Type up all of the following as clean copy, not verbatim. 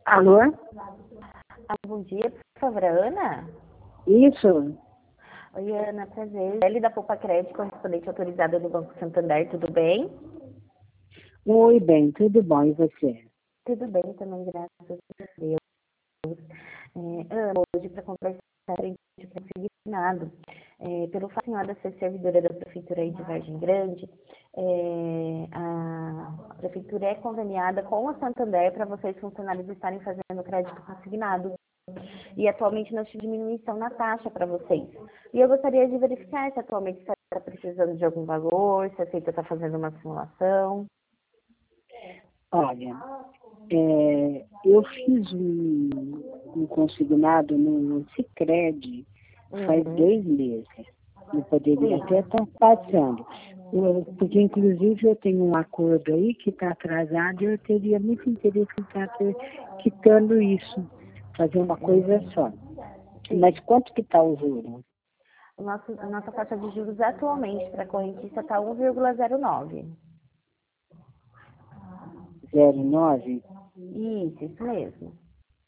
Alô? Bom dia, por favor, Ana? Isso? Oi, Ana, prazer. Ele da Poupa Crédito, correspondente autorizada do Banco Santander, tudo bem? Oi, bem, tudo bom, e você? Tudo bem também, graças a Deus. Ana, hoje para conversar frente ao consignado, pelo fato de a senhora ser servidora da Prefeitura aí de Vargem Grande, a Prefeitura é conveniada com a Santander para vocês funcionários estarem fazendo crédito consignado. E atualmente nós tivemos diminuição na taxa para vocês. E eu gostaria de verificar se atualmente você está precisando de algum valor, se a Aceita está fazendo uma simulação. Olha, eu fiz um consignado no Sicredi faz 2 meses. Eu poderia até Sim. estar passando. Porque, inclusive, eu tenho um acordo aí que está atrasado e eu teria muito interesse em estar quitando isso, fazer uma coisa só. Sim. Mas quanto que está o juro? A nossa taxa de juros atualmente para a correntista está 1,09. 0,9? Isso mesmo.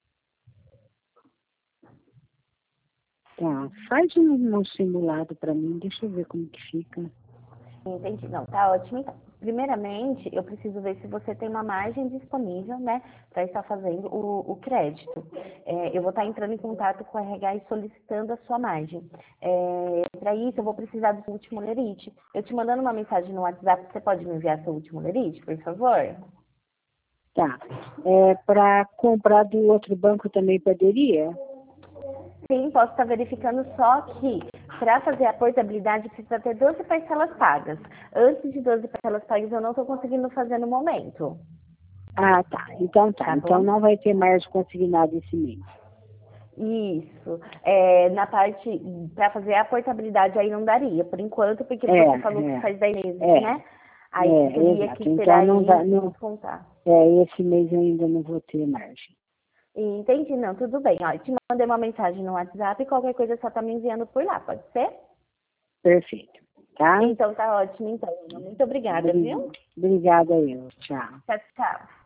Tá, faz um simulado para mim, deixa eu ver como que fica. Entendi. Não, tá ótimo. Então, primeiramente, eu preciso ver se você tem uma margem disponível, né, para estar fazendo o crédito. Eu vou estar entrando em contato com a RH e solicitando a sua margem. Para isso, eu vou precisar do seu último lerite. Eu te mandando uma mensagem no WhatsApp, você pode me enviar seu último lerite, por favor? Tá. Para comprar do outro banco também poderia? Sim, posso estar verificando, só que para fazer a portabilidade precisa ter 12 parcelas pagas. Antes de 12 parcelas pagas eu não estou conseguindo fazer no momento. Ah, tá. Então tá. Tá Então bom? não vai ter mais consignado esse mês. Isso. Na parte, para fazer a portabilidade aí não daria, por enquanto, porque É, você falou que faz 10 meses, é, né? Aí você teria que exato. Então esperar não aí vai, não, descontar. esse mês eu ainda não vou ter margem. Entendi, não, tudo bem. Ó, eu te mandei uma mensagem no WhatsApp e qualquer coisa só tá me enviando por lá, pode ser? Perfeito. Tá? Então tá ótimo, então. Ana. Muito obrigada, viu? Obrigada eu. Tchau. Tchau, tchau.